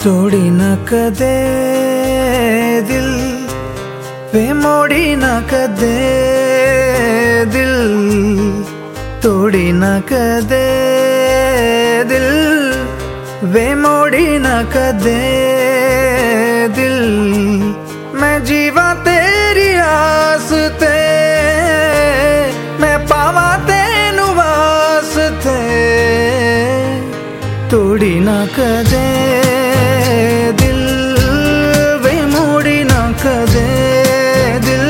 तोड़ी न कदे दिल वे मोड़ी न कदे दिल तोड़ी न कदे दिल वे मोड़ी न कदे दिल मैं जीवा तेरी आस ते मैं पावा तेनू वास्ते तोड़ी न कदे दिल वे मोड़ी न कदे दिल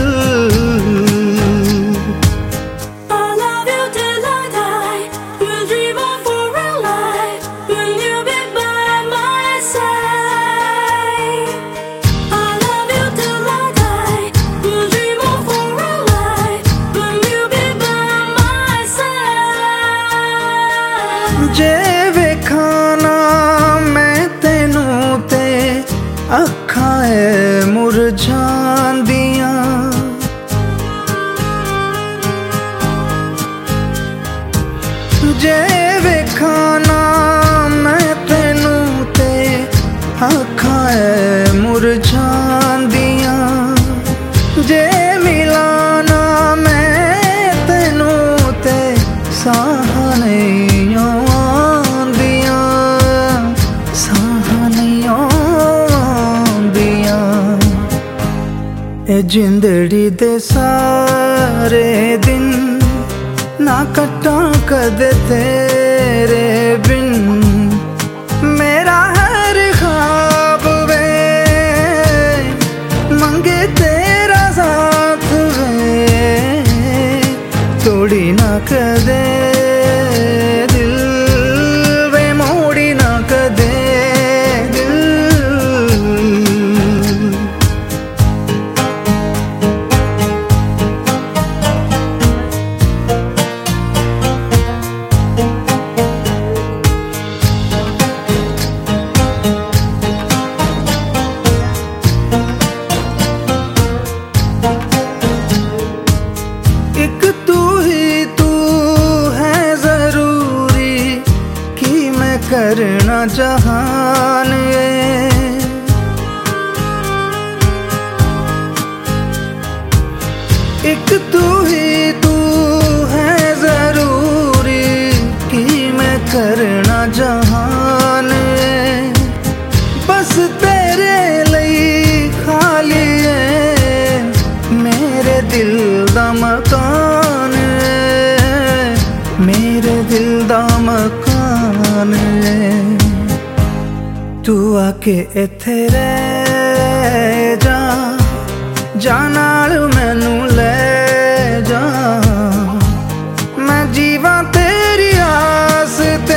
जे वेखाना मैं तेनू ते अखां मुरझांदियां जे वेखाना मैं तेनू ते अखां मुरझांदियां जे मिलाना मैं तेनू ते साह नहीं ए जिंदड़ी दे सारे दिन ना कट्टा कदे तेरे बिन मेरा हर ख्वाब वे मंगे तेरा साथ वे तोड़ी ना कदे दिल वे मोड़ी ना कदे करना जहान एक तू ही तू है जरूरी कि मैं करना जहान बस तेरे लिए खाली है मेरे दिल दा मकान मेरे दिल दा मकान तू आके इत्थे रह जा नाल मैनू ले जा मैं जीवा तेरी आस ते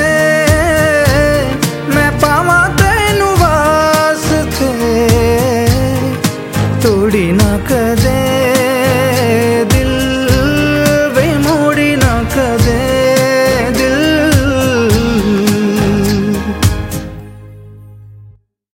मैं पावा तेनू वास्ते तोड़ी ना कदे